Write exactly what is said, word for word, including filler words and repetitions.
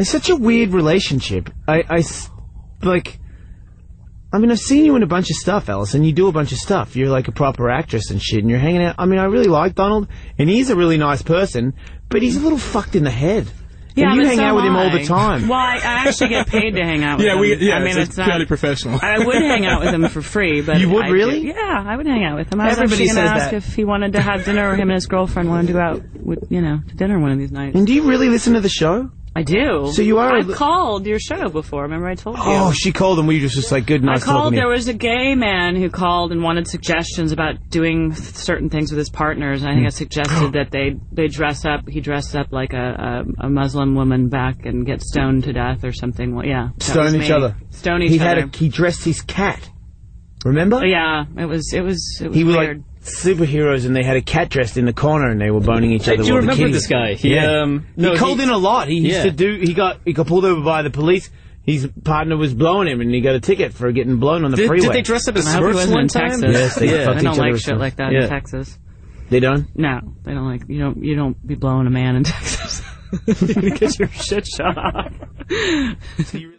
It's such a weird relationship. I, I, like, I mean, I've seen you in a bunch of stuff, Alison. You do a bunch of stuff. You're like a proper actress and shit, and you're hanging out. I mean, I really like Donald, and he's a really nice person, but he's a little fucked in the head. Yeah, and you hang so out with him I. all the time. Well, I, I actually get paid to hang out with yeah, him. We, yeah, I mean, it's, it's purely not, professional. I would hang out with him for free, but you would I really? Do, yeah, I would hang out with him. I was Everybody actually going to says ask that. if he wanted to have dinner, or him and his girlfriend wanted to go out, with, you know, to dinner one of these nights. And do you really listen to the show? I do. So you are. I've called your show before. Remember, I told you. Oh, she called, and we just was like, good, nice I called. talking to you. There was a gay man who called and wanted suggestions about doing certain things with his partners. And I think I suggested that they they dress up. He dressed up like a, a a Muslim woman back and get stoned to death or something. Well, yeah, that Stone was each me. other. Stone each he other. Had a, he dressed his cat. Remember? Yeah, it was it was it was he was weird. like superheroes, and they had a cat dressed in the corner, and they were boning each Hey, other. do you while the remember kitties- this guy? He, yeah. um, no, he called he- in a lot. He used Yeah. to do. He got he got pulled over by the police. His partner was blowing him, and he got a ticket for getting blown on the Did, freeway. did they dress up as I hope he Smurfs wasn't one in time? Texas. Yes, they yeah. fucked They don't each other like with shit Smurfs. like that Yeah. in Texas. They don't. No, they don't like you don't you don't be blowing a man in Texas. You get your shit shot off.